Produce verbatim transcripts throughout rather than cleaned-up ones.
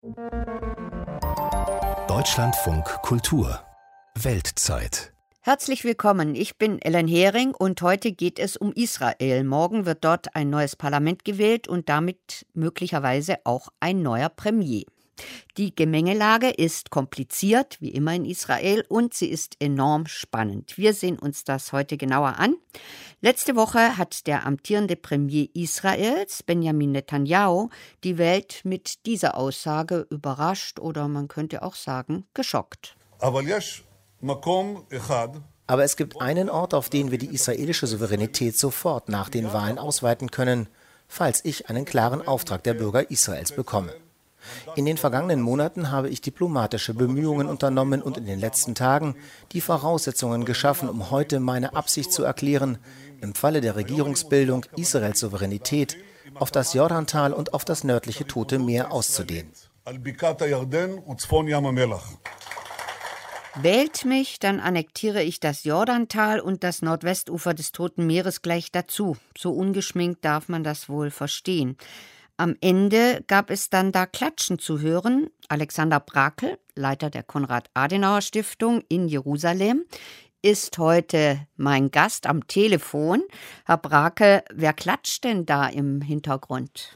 Deutschlandfunk Kultur Weltzeit. Herzlich willkommen, ich bin Ellen Hering und heute geht es um Israel. Morgen wird dort ein neues Parlament gewählt und damit möglicherweise auch ein neuer Premier. Die Gemengelage ist kompliziert, wie immer in Israel, und sie ist enorm spannend. Wir sehen uns das heute genauer an. Letzte Woche hat der amtierende Premier Israels, Benjamin Netanyahu, die Welt mit dieser Aussage überrascht oder man könnte auch sagen, geschockt. Aber es gibt einen Ort, auf den wir die israelische Souveränität sofort nach den Wahlen ausweiten können, falls ich einen klaren Auftrag der Bürger Israels bekomme. In den vergangenen Monaten habe ich diplomatische Bemühungen unternommen und in den letzten Tagen die Voraussetzungen geschaffen, um heute meine Absicht zu erklären, im Falle der Regierungsbildung Israels Souveränität auf das Jordantal und auf das nördliche Tote Meer auszudehnen. Wählt mich, dann annektiere ich das Jordantal und das Nordwestufer des Toten Meeres gleich dazu. So ungeschminkt darf man das wohl verstehen. Am Ende gab es dann da Klatschen zu hören. Alexander Brakel, Leiter der Konrad-Adenauer-Stiftung in Jerusalem, ist heute mein Gast am Telefon. Herr Brakel, wer klatscht denn da im Hintergrund?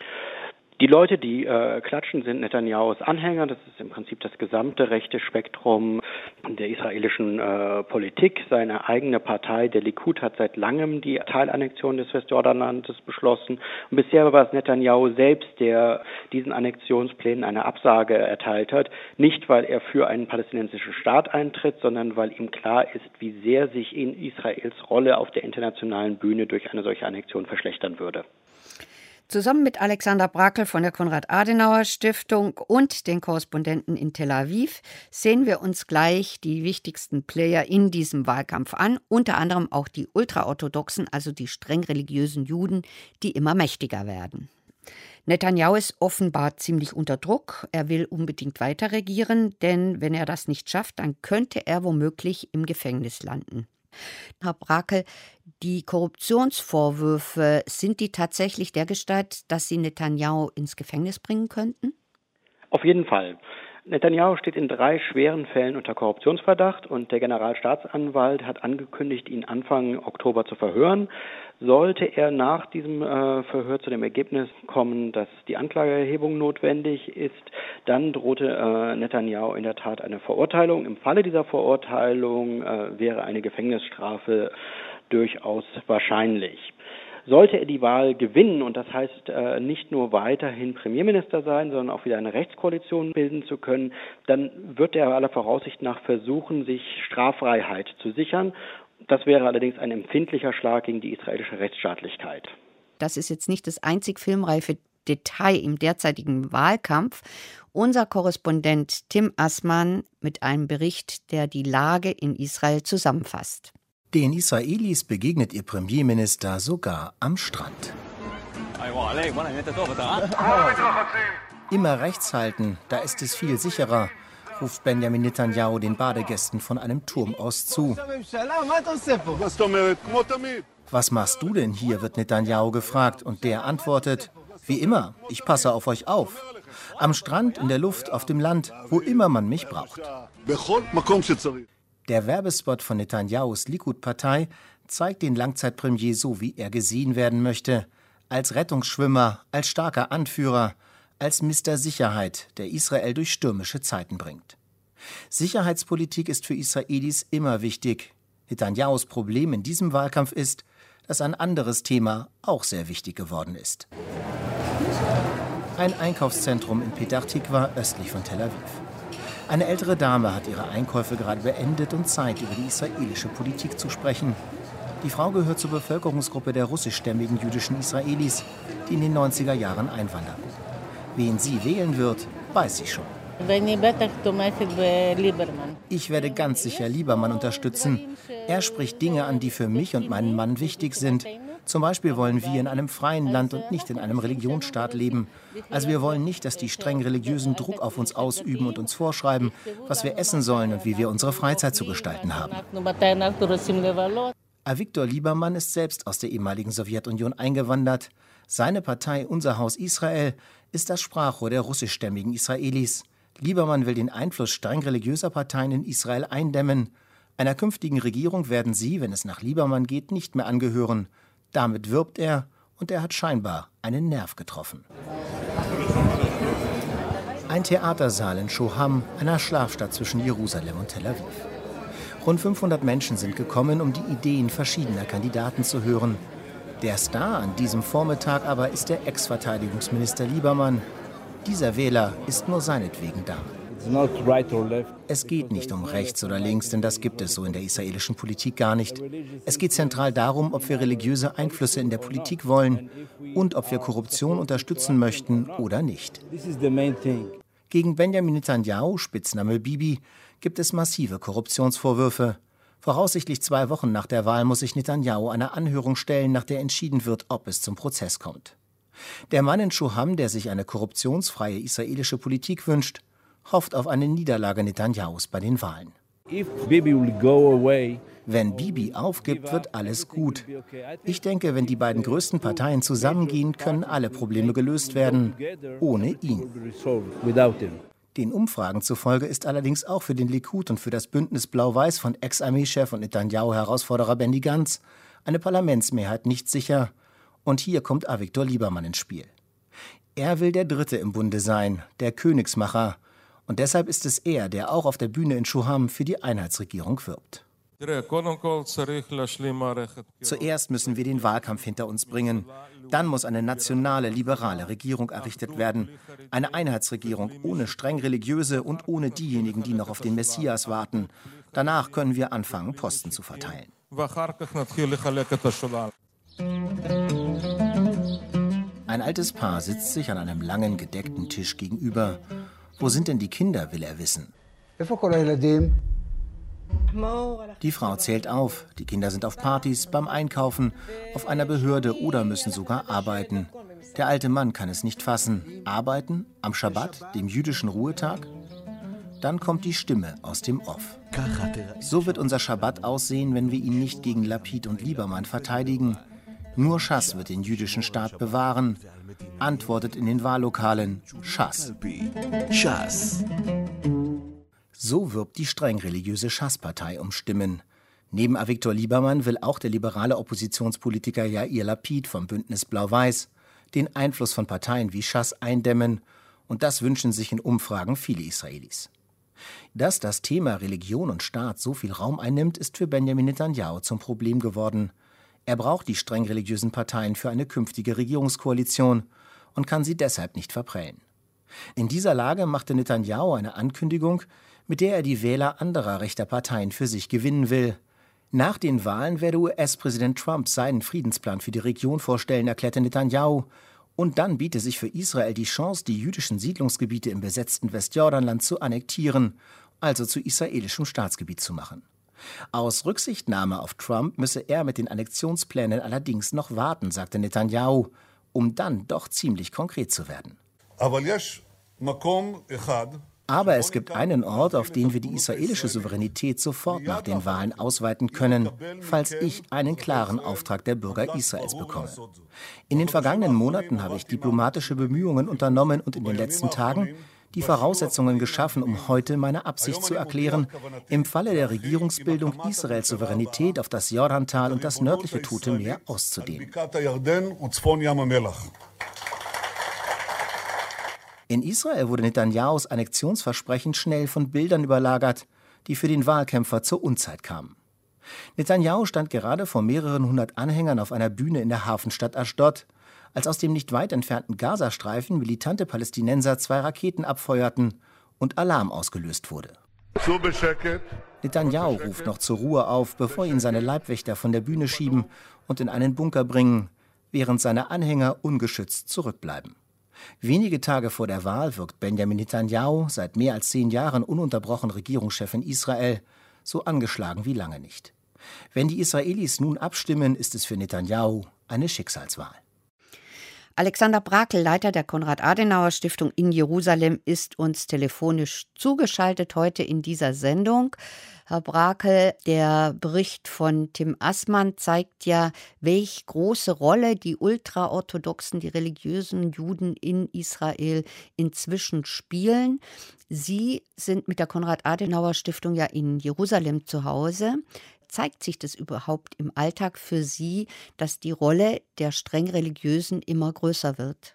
Die Leute, die äh, klatschen, sind Netanyahus Anhänger. Das ist im Prinzip das gesamte rechte Spektrum der israelischen äh, Politik. Seine eigene Partei, der Likud, hat seit langem die Teilannexion des Westjordanlandes beschlossen. Und bisher war es Netanyahu selbst, der diesen Annexionsplänen eine Absage erteilt hat. Nicht, weil er für einen palästinensischen Staat eintritt, sondern weil ihm klar ist, wie sehr sich in Israels Rolle auf der internationalen Bühne durch eine solche Annexion verschlechtern würde. Zusammen mit Alexander Brakel von der Konrad-Adenauer-Stiftung und den Korrespondenten in Tel Aviv sehen wir uns gleich die wichtigsten Player in diesem Wahlkampf an, unter anderem auch die ultraorthodoxen, also die streng religiösen Juden, die immer mächtiger werden. Netanyahu ist offenbar ziemlich unter Druck. Er will unbedingt weiter regieren, denn wenn er das nicht schafft, dann könnte er womöglich im Gefängnis landen. Herr Brakel, die Korruptionsvorwürfe, sind die tatsächlich dergestalt, dass sie Netanyahu ins Gefängnis bringen könnten? Auf jeden Fall. Netanyahu steht in drei schweren Fällen unter Korruptionsverdacht und der Generalstaatsanwalt hat angekündigt, ihn Anfang Oktober zu verhören. Sollte er nach diesem äh, Verhör zu dem Ergebnis kommen, dass die Anklageerhebung notwendig ist, dann drohte äh, Netanyahu in der Tat eine Verurteilung. Im Falle dieser Verurteilung äh, wäre eine Gefängnisstrafe durchaus wahrscheinlich. Sollte er die Wahl gewinnen, und das heißt äh, nicht nur weiterhin Premierminister sein, sondern auch wieder eine Rechtskoalition bilden zu können, dann wird er aller Voraussicht nach versuchen, sich Straffreiheit zu sichern. Das wäre allerdings ein empfindlicher Schlag gegen die israelische Rechtsstaatlichkeit. Das ist jetzt nicht das einzig filmreife Detail im derzeitigen Wahlkampf. Unser Korrespondent Tim Assmann mit einem Bericht, der die Lage in Israel zusammenfasst. Den Israelis begegnet ihr Premierminister sogar am Strand. Immer rechts halten, da ist es viel sicherer, ruft Benjamin Netanyahu den Badegästen von einem Turm aus zu. Was machst du denn hier, wird Netanyahu gefragt und der antwortet, wie immer, ich passe auf euch auf. Am Strand, in der Luft, auf dem Land, wo immer man mich braucht. Der Werbespot von Netanyahus Likud-Partei zeigt den Langzeitpremier so, wie er gesehen werden möchte. Als Rettungsschwimmer, als starker Anführer, als Mister Sicherheit, der Israel durch stürmische Zeiten bringt. Sicherheitspolitik ist für Israelis immer wichtig. Netanyahus Problem in diesem Wahlkampf ist, dass ein anderes Thema auch sehr wichtig geworden ist. Ein Einkaufszentrum in Petach Tikva östlich von Tel Aviv. Eine ältere Dame hat ihre Einkäufe gerade beendet und Zeit, über die israelische Politik zu sprechen. Die Frau gehört zur Bevölkerungsgruppe der russischstämmigen jüdischen Israelis, die in den neunziger Jahren einwanderten. Wen sie wählen wird, weiß sie schon. Ich werde ganz sicher Liebermann unterstützen. Er spricht Dinge an, die für mich und meinen Mann wichtig sind. Zum Beispiel wollen wir in einem freien Land und nicht in einem Religionsstaat leben. Also wir wollen nicht, dass die streng religiösen Druck auf uns ausüben und uns vorschreiben, was wir essen sollen und wie wir unsere Freizeit zu gestalten haben. Avigdor Liebermann ist selbst aus der ehemaligen Sowjetunion eingewandert. Seine Partei Unser Haus Israel ist das Sprachrohr der russischstämmigen Israelis. Lieberman will den Einfluss streng religiöser Parteien in Israel eindämmen. Einer künftigen Regierung werden sie, wenn es nach Lieberman geht, nicht mehr angehören. Damit wirbt er, und er hat scheinbar einen Nerv getroffen. Ein Theatersaal in Shoham, einer Schlafstadt zwischen Jerusalem und Tel Aviv. Rund fünfhundert Menschen sind gekommen, um die Ideen verschiedener Kandidaten zu hören. Der Star an diesem Vormittag aber ist der Ex-Verteidigungsminister Lieberman. Dieser Wähler ist nur seinetwegen da. Es geht nicht um rechts oder links, denn das gibt es so in der israelischen Politik gar nicht. Es geht zentral darum, ob wir religiöse Einflüsse in der Politik wollen und ob wir Korruption unterstützen möchten oder nicht. Gegen Benjamin Netanyahu, Spitzname Bibi, gibt es massive Korruptionsvorwürfe. Voraussichtlich zwei Wochen nach der Wahl muss sich Netanyahu einer Anhörung stellen, nach der entschieden wird, ob es zum Prozess kommt. Der Mann in Shoham, der sich eine korruptionsfreie israelische Politik wünscht, hofft auf eine Niederlage Netanyahus bei den Wahlen. Wenn Bibi aufgibt, wird alles gut. Ich denke, wenn die beiden größten Parteien zusammengehen, können alle Probleme gelöst werden, ohne ihn. Den Umfragen zufolge ist allerdings auch für den Likud und für das Bündnis Blau-Weiß von Ex-Armeechef und Netanyahu-Herausforderer Benny Gantz eine Parlamentsmehrheit nicht sicher. Und hier kommt Avigdor Lieberman ins Spiel. Er will der Dritte im Bunde sein, der Königsmacher. Und deshalb ist es er, der auch auf der Bühne in Shoham für die Einheitsregierung wirbt. Zuerst müssen wir den Wahlkampf hinter uns bringen. Dann muss eine nationale, liberale Regierung errichtet werden. Eine Einheitsregierung ohne streng religiöse und ohne diejenigen, die noch auf den Messias warten. Danach können wir anfangen, Posten zu verteilen. Ein altes Paar sitzt sich an einem langen, gedeckten Tisch gegenüber. Wo sind denn die Kinder, will er wissen. Die Frau zählt auf. Die Kinder sind auf Partys, beim Einkaufen, auf einer Behörde oder müssen sogar arbeiten. Der alte Mann kann es nicht fassen. Arbeiten? Am Schabbat, dem jüdischen Ruhetag? Dann kommt die Stimme aus dem Off. So wird unser Schabbat aussehen, wenn wir ihn nicht gegen Lapid und Lieberman verteidigen. Nur Schass wird den jüdischen Staat bewahren. Antwortet in den Wahllokalen Schass. Schass. So wirbt die streng religiöse Schass-Partei um Stimmen. Neben Avigdor Lieberman will auch der liberale Oppositionspolitiker Yair Lapid vom Bündnis Blau-Weiß den Einfluss von Parteien wie Schass eindämmen. Und das wünschen sich in Umfragen viele Israelis. Dass das Thema Religion und Staat so viel Raum einnimmt, ist für Benjamin Netanyahu zum Problem geworden. Er braucht die streng religiösen Parteien für eine künftige Regierungskoalition und kann sie deshalb nicht verprellen. In dieser Lage machte Netanyahu eine Ankündigung, mit der er die Wähler anderer rechter Parteien für sich gewinnen will. Nach den Wahlen werde U S-Präsident Trump seinen Friedensplan für die Region vorstellen, erklärte Netanyahu. Und dann biete sich für Israel die Chance, die jüdischen Siedlungsgebiete im besetzten Westjordanland zu annektieren, also zu israelischem Staatsgebiet zu machen. Aus Rücksichtnahme auf Trump müsse er mit den Annexionsplänen allerdings noch warten, sagte Netanyahu, um dann doch ziemlich konkret zu werden. Aber es gibt einen Ort, auf den wir die israelische Souveränität sofort nach den Wahlen ausweiten können, falls ich einen klaren Auftrag der Bürger Israels bekomme. In den vergangenen Monaten habe ich diplomatische Bemühungen unternommen und in den letzten Tagen die Voraussetzungen geschaffen, um heute meine Absicht zu erklären, im Falle der Regierungsbildung Israels Souveränität auf das Jordantal und das nördliche Tote Meer auszudehnen. In Israel wurde Netanyahus Annexionsversprechen schnell von Bildern überlagert, die für den Wahlkämpfer zur Unzeit kamen. Netanyahu stand gerade vor mehreren hundert Anhängern auf einer Bühne in der Hafenstadt Aschdod, als aus dem nicht weit entfernten Gazastreifen militante Palästinenser zwei Raketen abfeuerten und Alarm ausgelöst wurde. Netanyahu ruft noch zur Ruhe auf, bevor ihn seine Leibwächter von der Bühne schieben und in einen Bunker bringen, während seine Anhänger ungeschützt zurückbleiben. Wenige Tage vor der Wahl wirkt Benjamin Netanyahu, seit mehr als zehn Jahren ununterbrochen Regierungschef in Israel, so angeschlagen wie lange nicht. Wenn die Israelis nun abstimmen, ist es für Netanyahu eine Schicksalswahl. Alexander Brakel, Leiter der Konrad-Adenauer-Stiftung in Jerusalem, ist uns telefonisch zugeschaltet heute in dieser Sendung. Herr Brakel, der Bericht von Tim Assmann zeigt ja, welche große Rolle die ultraorthodoxen, die religiösen Juden in Israel inzwischen spielen. Sie sind mit der Konrad-Adenauer-Stiftung ja in Jerusalem zu Hause. Zeigt sich das überhaupt im Alltag für Sie, dass die Rolle der streng Religiösen immer größer wird?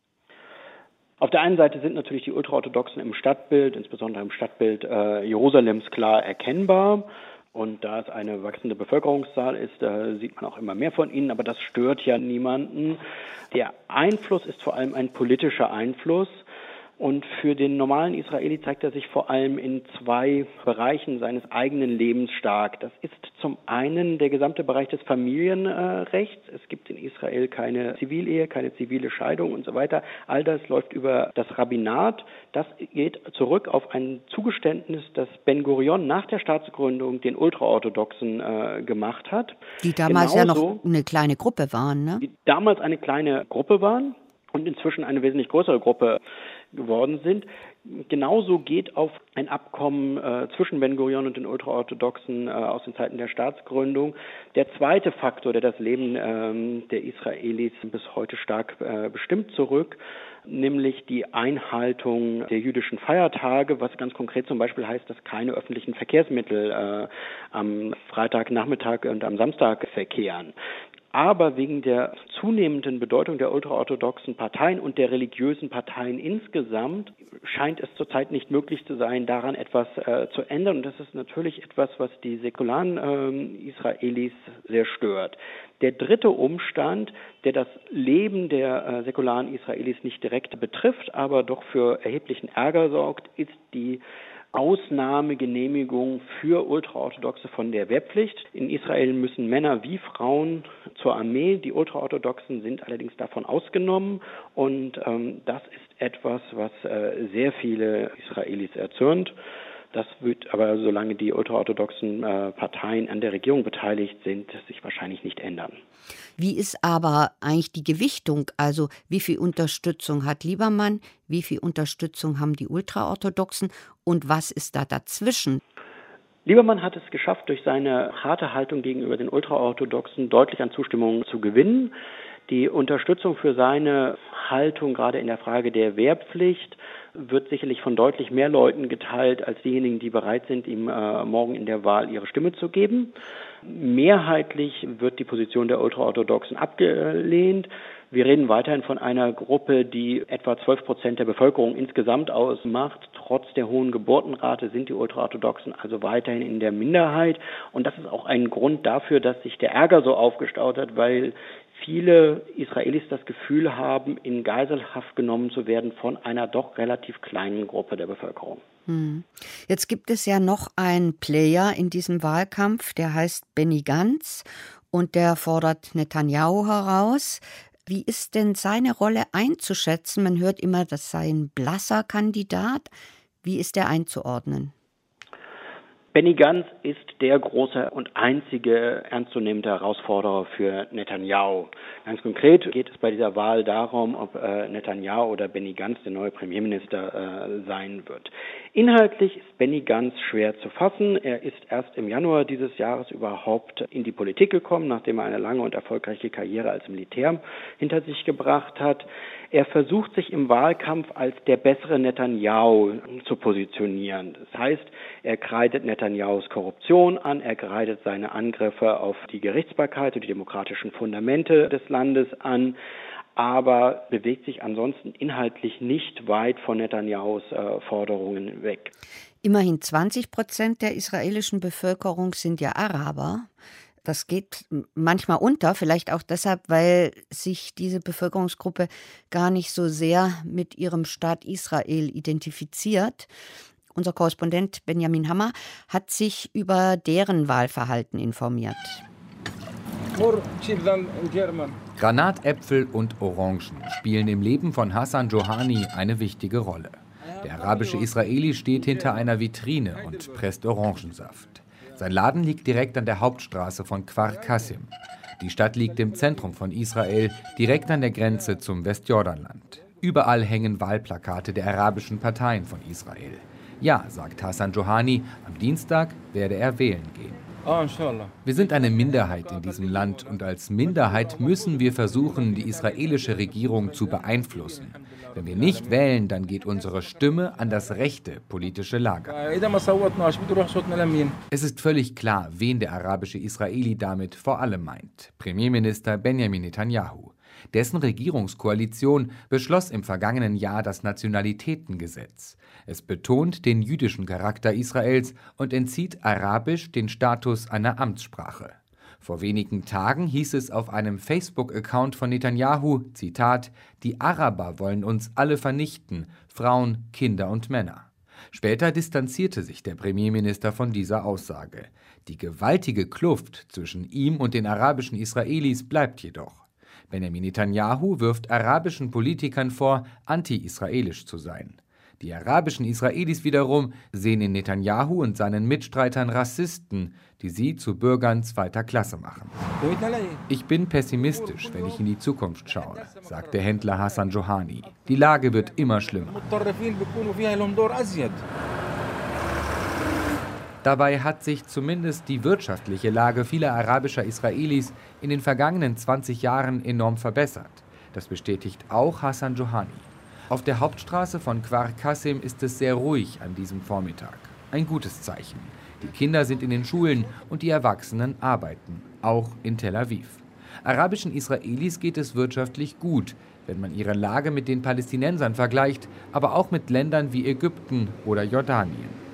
Auf der einen Seite sind natürlich die Ultraorthodoxen im Stadtbild, insbesondere im Stadtbild äh, Jerusalems, klar erkennbar. Und da es eine wachsende Bevölkerungszahl ist, äh, sieht man auch immer mehr von ihnen, aber das stört ja niemanden. Der Einfluss ist vor allem ein politischer Einfluss. Und für den normalen Israeli zeigt er sich vor allem in zwei Bereichen seines eigenen Lebens stark. Das ist zum einen der gesamte Bereich des Familienrechts. Es gibt in Israel keine Zivilehe, keine zivile Scheidung und so weiter. All das läuft über das Rabbinat. Das geht zurück auf ein Zugeständnis, das Ben Gurion nach der Staatsgründung den Ultraorthodoxen äh, gemacht hat. Die damals Genauso, ja noch eine kleine Gruppe waren, ne? Die damals eine kleine Gruppe waren und inzwischen eine wesentlich größere Gruppe geworden sind. Genauso geht auf ein Abkommen äh, zwischen Ben Gurion und den Ultraorthodoxen äh, aus den Zeiten der Staatsgründung. Der zweite Faktor, der das Leben ähm, der Israelis bis heute stark äh, bestimmt, zurück, nämlich die Einhaltung der jüdischen Feiertage, was ganz konkret zum Beispiel heißt, dass keine öffentlichen Verkehrsmittel äh, am Freitagnachmittag und am Samstag verkehren. Aber wegen der zunehmenden Bedeutung der ultraorthodoxen Parteien und der religiösen Parteien insgesamt scheint es zurzeit nicht möglich zu sein, daran etwas äh, zu ändern. Und das ist natürlich etwas, was die säkularen äh, Israelis sehr stört. Der dritte Umstand, der das Leben der äh, säkularen Israelis nicht direkt betrifft, aber doch für erheblichen Ärger sorgt, ist die Ausnahmegenehmigung für Ultraorthodoxe von der Wehrpflicht. In Israel müssen Männer wie Frauen zur Armee. Die Ultraorthodoxen sind allerdings davon ausgenommen. Und ähm, das ist etwas, was äh, sehr viele Israelis erzürnt. Das wird aber, solange die ultraorthodoxen äh, Parteien an der Regierung beteiligt sind, sich wahrscheinlich nicht ändern. Wie ist aber eigentlich die Gewichtung? Also wie viel Unterstützung hat Liebermann? Wie viel Unterstützung haben die Ultraorthodoxen? Und was ist da dazwischen? Liebermann hat es geschafft, durch seine harte Haltung gegenüber den Ultraorthodoxen deutlich an Zustimmung zu gewinnen. Die Unterstützung für seine Haltung, gerade in der Frage der Wehrpflicht, wird sicherlich von deutlich mehr Leuten geteilt als diejenigen, die bereit sind, ihm äh, morgen in der Wahl ihre Stimme zu geben. Mehrheitlich wird die Position der Ultraorthodoxen abgelehnt. Wir reden weiterhin von einer Gruppe, die etwa zwölf Prozent der Bevölkerung insgesamt ausmacht. Trotz der hohen Geburtenrate sind die Ultraorthodoxen also weiterhin in der Minderheit. Und das ist auch ein Grund dafür, dass sich der Ärger so aufgestaut hat, weil viele Israelis das Gefühl haben, in Geiselhaft genommen zu werden von einer doch relativ kleinen Gruppe der Bevölkerung. Hm. Jetzt gibt es ja noch einen Player in diesem Wahlkampf, der heißt Benny Gantz und der fordert Netanyahu heraus. Wie ist denn seine Rolle einzuschätzen? Man hört immer, das sei ein blasser Kandidat. Wie ist der einzuordnen? Benny Gantz ist der große und einzige ernstzunehmende Herausforderer für Netanyahu. Ganz konkret geht es bei dieser Wahl darum, ob äh, Netanyahu oder Benny Gantz der neue Premierminister äh, sein wird. Inhaltlich ist Benny Gantz schwer zu fassen. Er ist erst im Januar dieses Jahres überhaupt in die Politik gekommen, nachdem er eine lange und erfolgreiche Karriere als Militär hinter sich gebracht hat. Er versucht sich im Wahlkampf als der bessere Netanyahu zu positionieren. Das heißt, er kreidet Netanyahus Korruption an, er kreidet seine Angriffe auf die Gerichtsbarkeit und die demokratischen Fundamente des Landes an, aber bewegt sich ansonsten inhaltlich nicht weit von Netanyahus äh, Forderungen weg. Immerhin zwanzig Prozent der israelischen Bevölkerung sind ja Araber. Das geht manchmal unter, vielleicht auch deshalb, weil sich diese Bevölkerungsgruppe gar nicht so sehr mit ihrem Staat Israel identifiziert. Unser Korrespondent Benjamin Hammer hat sich über deren Wahlverhalten informiert. Granatäpfel und Orangen spielen im Leben von Hassan Johani eine wichtige Rolle. Der arabische Israeli steht hinter einer Vitrine und presst Orangensaft. Sein Laden liegt direkt an der Hauptstraße von Kfar Kassim. Die Stadt liegt im Zentrum von Israel, direkt an der Grenze zum Westjordanland. Überall hängen Wahlplakate der arabischen Parteien von Israel. Ja, sagt Hassan Johani, am Dienstag werde er wählen gehen. Wir sind eine Minderheit in diesem Land und als Minderheit müssen wir versuchen, die israelische Regierung zu beeinflussen. Wenn wir nicht wählen, dann geht unsere Stimme an das rechte politische Lager. Es ist völlig klar, wen der arabische Israeli damit vor allem meint. Premierminister Benjamin Netanyahu. Dessen Regierungskoalition beschloss im vergangenen Jahr das Nationalitätengesetz. Es betont den jüdischen Charakter Israels und entzieht Arabisch den Status einer Amtssprache. Vor wenigen Tagen hieß es auf einem Facebook-Account von Netanyahu, Zitat, die Araber wollen uns alle vernichten, Frauen, Kinder und Männer. Später distanzierte sich der Premierminister von dieser Aussage. Die gewaltige Kluft zwischen ihm und den arabischen Israelis bleibt jedoch. Benjamin Netanyahu wirft arabischen Politikern vor, anti-israelisch zu sein. Die arabischen Israelis wiederum sehen in Netanyahu und seinen Mitstreitern Rassisten, die sie zu Bürgern zweiter Klasse machen. Ich bin pessimistisch, wenn ich in die Zukunft schaue, sagt der Händler Hassan Johani. Die Lage wird immer schlimmer. Dabei hat sich zumindest die wirtschaftliche Lage vieler arabischer Israelis in den vergangenen zwanzig Jahren enorm verbessert. Das bestätigt auch Hassan Johani. Auf der Hauptstraße von Kfar Kasem ist es sehr ruhig an diesem Vormittag. Ein gutes Zeichen. Die Kinder sind in den Schulen und die Erwachsenen arbeiten, auch in Tel Aviv. Arabischen Israelis geht es wirtschaftlich gut, wenn man ihre Lage mit den Palästinensern vergleicht, aber auch mit Ländern wie Ägypten oder Jordanien.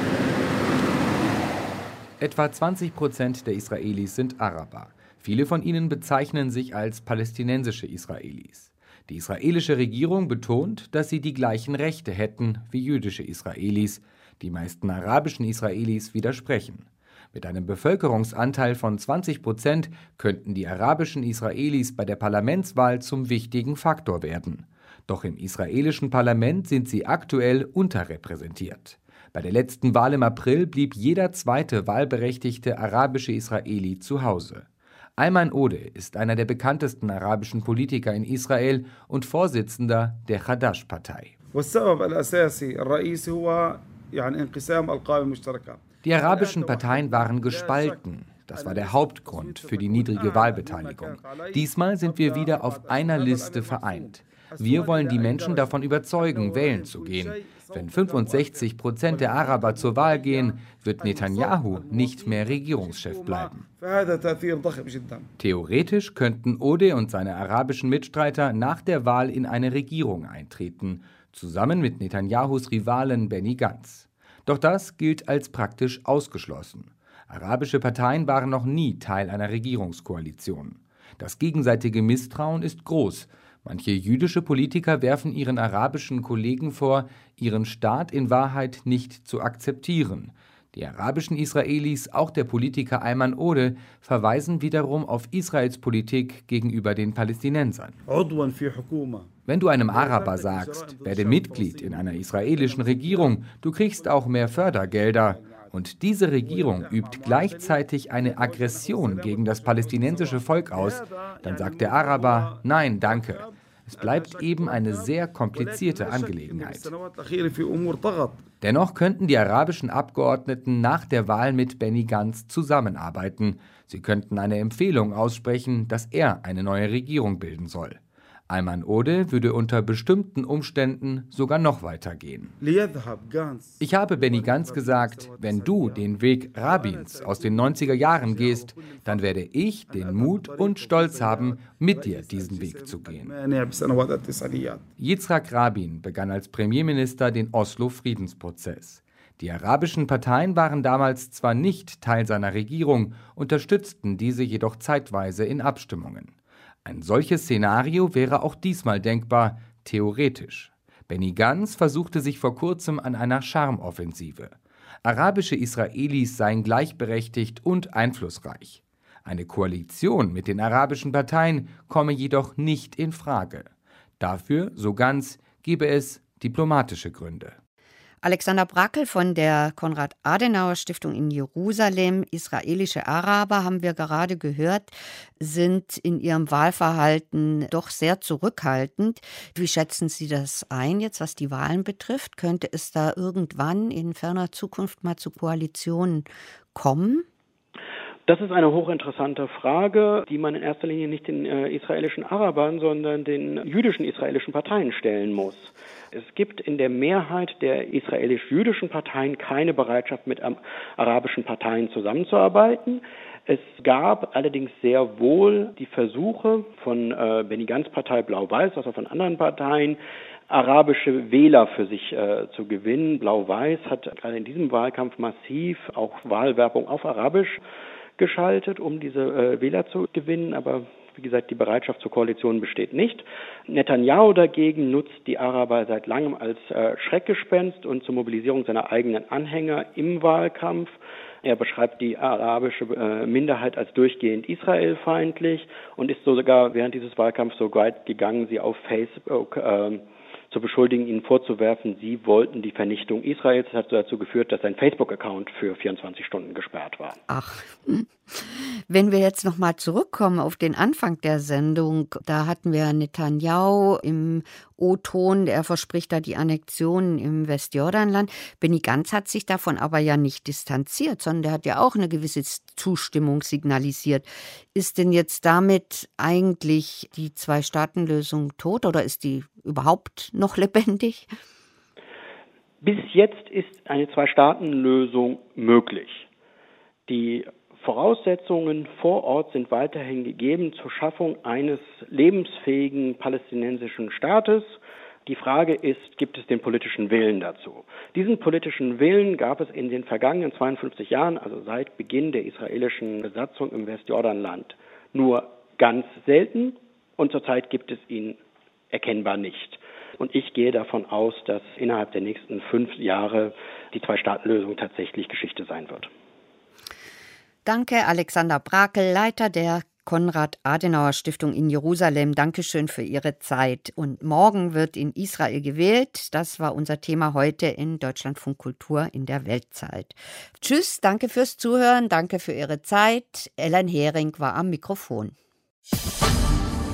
Etwa zwanzig Prozent der Israelis sind Araber. Viele von ihnen bezeichnen sich als palästinensische Israelis. Die israelische Regierung betont, dass sie die gleichen Rechte hätten wie jüdische Israelis. Die meisten arabischen Israelis widersprechen. Mit einem Bevölkerungsanteil von zwanzig Prozent könnten die arabischen Israelis bei der Parlamentswahl zum wichtigen Faktor werden. Doch im israelischen Parlament sind sie aktuell unterrepräsentiert. Bei der letzten Wahl im April blieb jeder zweite wahlberechtigte arabische Israeli zu Hause. Ayman Odeh ist einer der bekanntesten arabischen Politiker in Israel und Vorsitzender der Hadash-Partei. Die arabischen Parteien waren gespalten. Das war der Hauptgrund für die niedrige Wahlbeteiligung. Diesmal sind wir wieder auf einer Liste vereint. Wir wollen die Menschen davon überzeugen, wählen zu gehen. Wenn fünfundsechzig Prozent der Araber zur Wahl gehen, wird Netanyahu nicht mehr Regierungschef bleiben. Theoretisch könnten Odeh und seine arabischen Mitstreiter nach der Wahl in eine Regierung eintreten, zusammen mit Netanyahus Rivalen Benny Gantz. Doch das gilt als praktisch ausgeschlossen. Arabische Parteien waren noch nie Teil einer Regierungskoalition. Das gegenseitige Misstrauen ist groß. Manche jüdische Politiker werfen ihren arabischen Kollegen vor, ihren Staat in Wahrheit nicht zu akzeptieren. Die arabischen Israelis, auch der Politiker Ayman Odeh, verweisen wiederum auf Israels Politik gegenüber den Palästinensern. Wenn du einem Araber sagst, werde Mitglied in einer israelischen Regierung, du kriegst auch mehr Fördergelder, und diese Regierung übt gleichzeitig eine Aggression gegen das palästinensische Volk aus, dann sagt der Araber, nein, danke. Es bleibt eben eine sehr komplizierte Angelegenheit. Dennoch könnten die arabischen Abgeordneten nach der Wahl mit Benny Gantz zusammenarbeiten. Sie könnten eine Empfehlung aussprechen, dass er eine neue Regierung bilden soll. Ayman Odeh würde unter bestimmten Umständen sogar noch weiter gehen. Ich habe Benny Gantz gesagt, wenn du den Weg Rabins aus den neunziger Jahren gehst, dann werde ich den Mut und Stolz haben, mit dir diesen Weg zu gehen. Yitzhak Rabin begann als Premierminister den Oslo-Friedensprozess. Die arabischen Parteien waren damals zwar nicht Teil seiner Regierung, unterstützten diese jedoch zeitweise in Abstimmungen. Ein solches Szenario wäre auch diesmal denkbar, theoretisch. Benny Gantz versuchte sich vor kurzem an einer Charmoffensive. Arabische Israelis seien gleichberechtigt und einflussreich. Eine Koalition mit den arabischen Parteien komme jedoch nicht in Frage. Dafür, so Gantz, gebe es diplomatische Gründe. Alexander Brakel von der Konrad-Adenauer-Stiftung in Jerusalem. Israelische Araber, haben wir gerade gehört, sind in ihrem Wahlverhalten doch sehr zurückhaltend. Wie schätzen Sie das ein, jetzt was die Wahlen betrifft? Könnte es da irgendwann in ferner Zukunft mal zu Koalitionen kommen? Das ist eine hochinteressante Frage, die man in erster Linie nicht den äh, israelischen Arabern, sondern den jüdischen israelischen Parteien stellen muss. Es gibt in der Mehrheit der israelisch-jüdischen Parteien keine Bereitschaft, mit ähm, arabischen Parteien zusammenzuarbeiten. Es gab allerdings sehr wohl die Versuche von äh, Benny Gantz Partei Blau-Weiß, also von anderen Parteien, arabische Wähler für sich äh, zu gewinnen. Blau-Weiß hat gerade in diesem Wahlkampf massiv auch Wahlwerbung auf Arabisch geschaltet, um diese äh, Wähler zu gewinnen, aber wie gesagt, die Bereitschaft zur Koalition besteht nicht. Netanyahu dagegen nutzt die Araber seit langem als äh, Schreckgespenst und zur Mobilisierung seiner eigenen Anhänger im Wahlkampf. Er beschreibt die arabische äh, Minderheit als durchgehend israelfeindlich und ist sogar während dieses Wahlkampfs so weit gegangen, sie auf Facebook äh, zu beschuldigen, ihnen vorzuwerfen, sie wollten die Vernichtung Israels. Das hat dazu geführt, dass sein Facebook-Account für vierundzwanzig Stunden gesperrt war. Ach, wenn wir jetzt nochmal zurückkommen auf den Anfang der Sendung, da hatten wir Netanyahu im O-Ton, der verspricht da die Annexion im Westjordanland. Benny Gantz hat sich davon aber ja nicht distanziert, sondern der hat ja auch eine gewisse Zustimmung signalisiert. Ist denn jetzt damit eigentlich die Zwei-Staaten-Lösung tot oder ist die überhaupt noch lebendig? Bis jetzt ist eine Zwei-Staaten-Lösung möglich. Die Voraussetzungen vor Ort sind weiterhin gegeben zur Schaffung eines lebensfähigen palästinensischen Staates. Die Frage ist, gibt es den politischen Willen dazu? Diesen politischen Willen gab es in den vergangenen zweiundfünfzig Jahren, also seit Beginn der israelischen Besatzung im Westjordanland, nur ganz selten und zurzeit gibt es ihn erkennbar nicht. Und ich gehe davon aus, dass innerhalb der nächsten fünf Jahre die Zwei-Staaten-Lösung tatsächlich Geschichte sein wird. Danke, Alexander Brakel, Leiter der Konrad-Adenauer-Stiftung in Jerusalem. Dankeschön für Ihre Zeit. Und morgen wird in Israel gewählt. Das war unser Thema heute in Deutschlandfunk Kultur in der Weltzeit. Tschüss, danke fürs Zuhören, danke für Ihre Zeit. Ellen Hering war am Mikrofon.